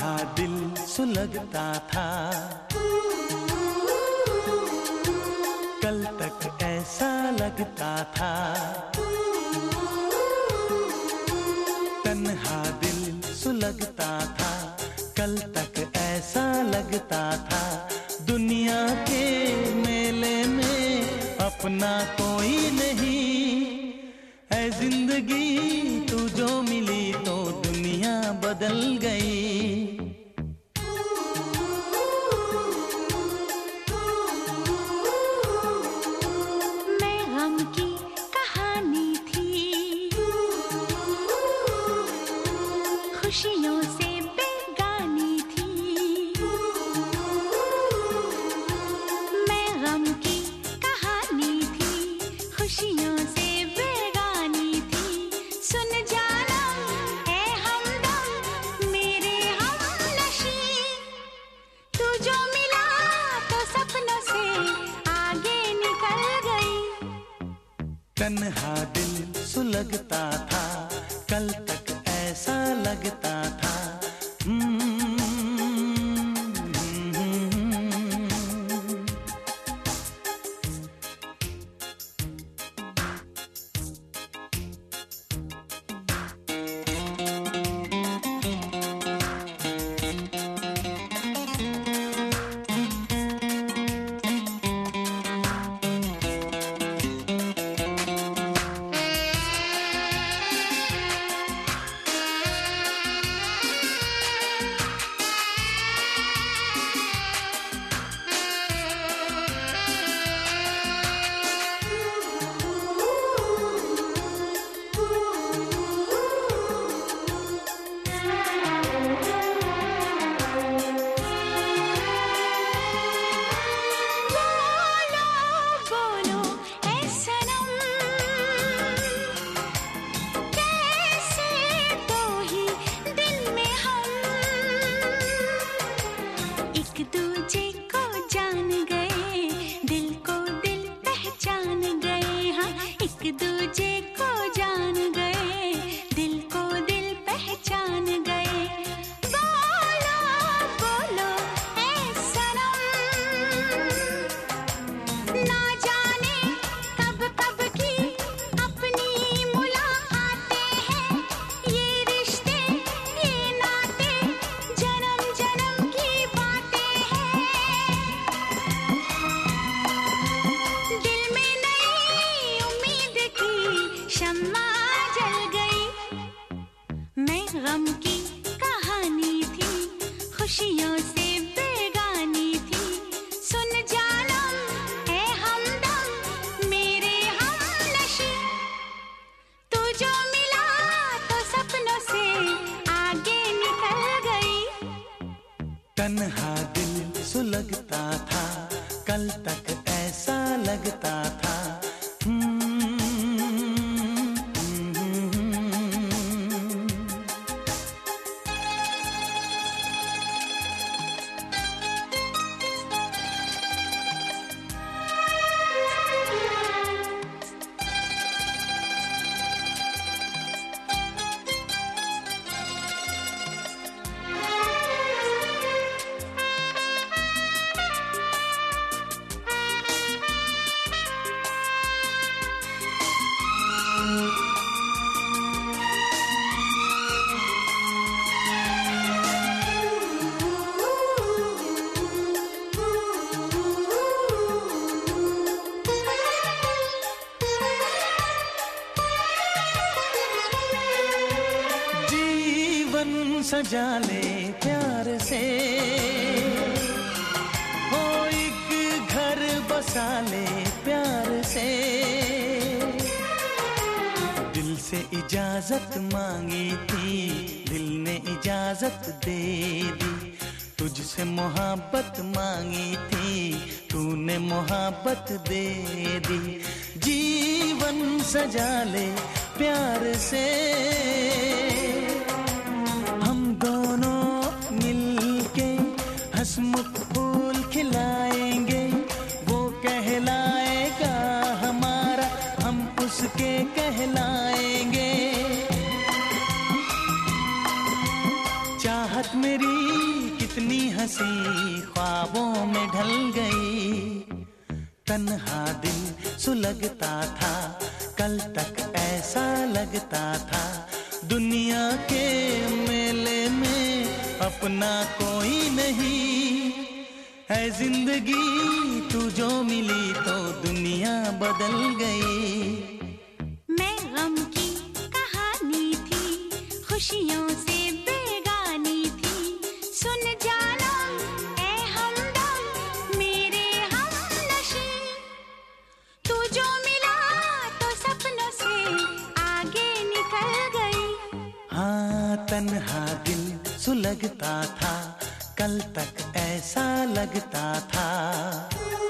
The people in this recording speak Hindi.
तन्हा दिल सुलगता था, कल तक ऐसा लगता था। तन्हा दिल सुलगता था, कल तक ऐसा लगता था। दुनिया के मेले में अपना कोई नहीं, ऐ जिंदगी तू जो मिली तो दुनिया बदल गई। मैं गम की कहानी थी, खुशियों से बेगानी थी। मैं गम की कहानी थी, खुशियों से तन्हा दिल सुलगता था, कल तक ऐसा लगता था। गम की कहानी थी, खुशियों से बेगानी थी। सुन जानम है हमदम मेरे हमनशी, तू जो मिला तो सपनों से आगे निकल गई। तन्हा दिल सुलगता था, कल तक ऐसा लगता था। सजा ले प्यार से, हो एक घर बसा ले प्यार से। दिल से इजाजत मांगी थी, दिल ने इजाजत दे दी। तुझसे मोहब्बत मांगी थी, तूने मोहब्बत दे दी। जीवन सजा ले प्यार से, हंसमुख फूल खिलाएंगे। वो कहलाएगा हमारा, हम उसके कहलाएंगे। चाहत मेरी कितनी हंसी ख्वाबों में ढल गई। तन्हा दिल सुलगता था, कल तक ऐसा लगता था दुनिया के मेले में अपना कोई नहीं। है जिंदगी तू जो मिली तो दुनिया बदल गई। मैं गम की कहानी थी, खुशियों से बेगानी थी। सुन जाना ऐ हमदम मेरे हमनशी, तू जो मिला तो सपनों से आगे निकल गई। हाँ, तन्हा दिल सुलगता था, कल तक ऐसा लगता था।